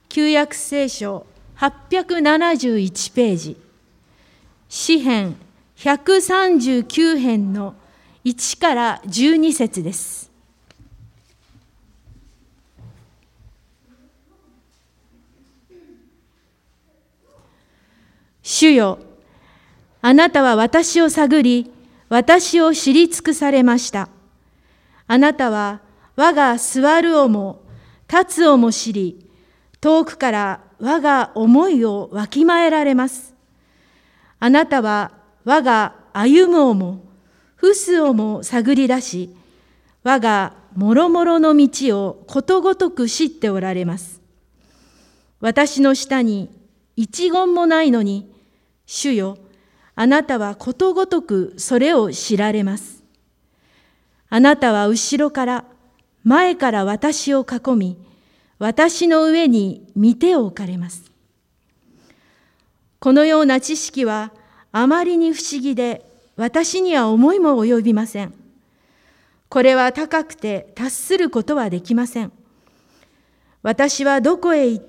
旧約聖書871ページ、詩編139編の1から12節です。主よ、あなたは私を探り、私を知り尽くされました。あなたは我が座るをも立つをも知り、遠くから我が思いをわきまえられます。あなたは我が歩むをも伏すをも探り出し、我がもろもろの道をことごとく知っておられます。私の下に一言もないのに、主よ、あなたはことごとくそれを知られます。あなたは後ろから前から私を囲み、私の上に御手を置かれます。このような知識はあまりに不思議で、私には思いも及びません。これは高くて達することはできません。私はどこへ行って、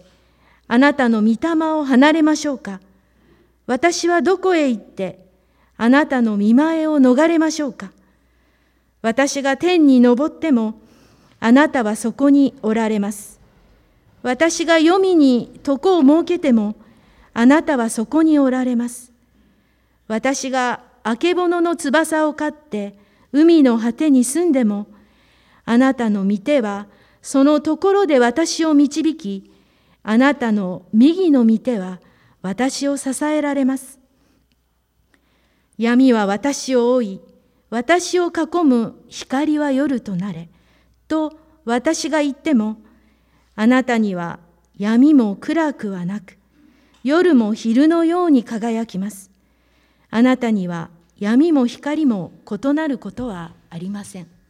あなたの御霊を離れましょうか。私はどこへ行って、あなたの御前を逃れましょうか。私が天に昇っても、あなたはそこにおられます。私が黄泉に床を設けても、あなたはそこにおられます。私があけぼのの翼を飼って、海の果てに住んでも、あなたの御手はそのところで私を導き、あなたの右の御手は私を支えられます。闇は私を覆い、私を囲む光は夜となれ、と私が言っても、あなたには闇も暗くはなく、夜も昼のように輝きます。あなたには闇も光も異なることはありません。